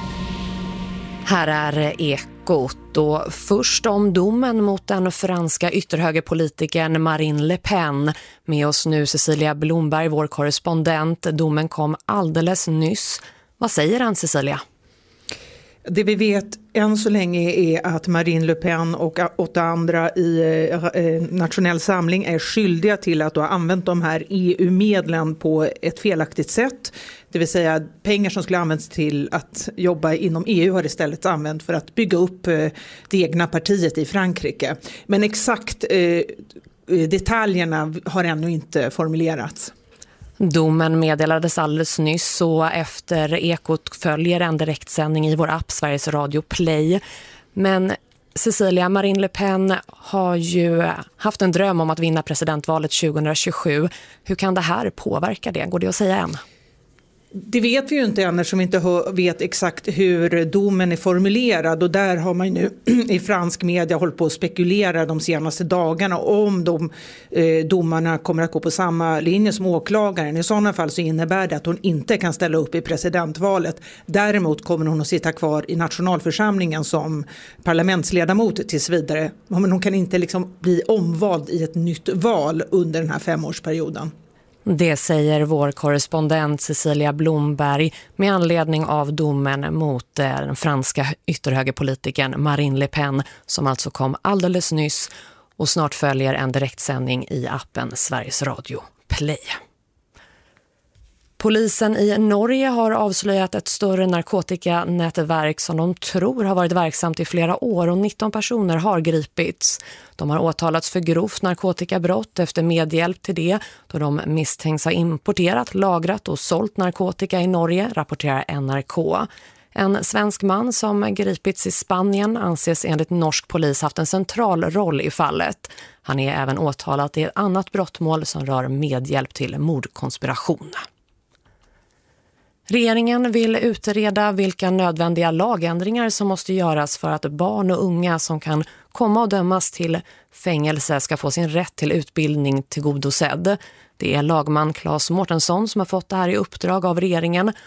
Här är Ekot och först om domen mot den franska ytterhögerpolitikern Marine Le Pen. Med oss nu Cecilia Blomberg, vår korrespondent. Domen kom alldeles nyss. Vad säger han, Cecilia? Det vi vet än så länge är att Marine Le Pen och åtta andra i Nationell samling är skyldiga till att ha använt de här E U-medlen på ett felaktigt sätt. Det vill säga pengar som skulle användas till att jobba inom E U har istället använt för att bygga upp det egna partiet i Frankrike. Men exakt eh, detaljerna har ännu inte formulerats. Domen meddelades alldeles nyss och efter Ekot följer en direktsändning i vår app Sveriges Radio Play. Men Cecilia, Marine Le Pen har ju haft en dröm om att vinna presidentvalet tjugohundratjugosju. Hur kan det här påverka det? Går det att säga än? Det vet vi ju inte än eftersom vi inte vet exakt hur domen är formulerad och där har man ju nu i fransk media hållit på att spekulera de senaste dagarna om de eh, domarna kommer att gå på samma linje som åklagaren. I sådana fall så innebär det att hon inte kan ställa upp i presidentvalet. Däremot kommer hon att sitta kvar i nationalförsamlingen som parlamentsledamot tills vidare. Men hon kan inte liksom bli omvald i ett nytt val under den här femårsperioden. Det säger vår korrespondent Cecilia Blomberg med anledning av domen mot den franska ytterhögerpolitikern Marine Le Pen som alltså kom alldeles nyss och snart följer en direktsändning i appen Sveriges Radio Play. Polisen i Norge har avslöjat ett större narkotikanätverk som de tror har varit verksamt i flera år och nitton personer har gripits. De har åtalats för grovt narkotikabrott efter medhjälp till det då de misstänks ha importerat, lagrat och sålt narkotika i Norge, rapporterar N R K. En svensk man som gripits i Spanien anses enligt norsk polis haft en central roll i fallet. Han är även åtalad i ett annat brottmål som rör medhjälp till mordkonspiration. Regeringen vill utreda vilka nödvändiga lagändringar som måste göras för att barn och unga som kan komma och dömas till fängelse ska få sin rätt till utbildning tillgodosedd. Det är lagman Claes Mårtensson som har fått det här i uppdrag av regeringen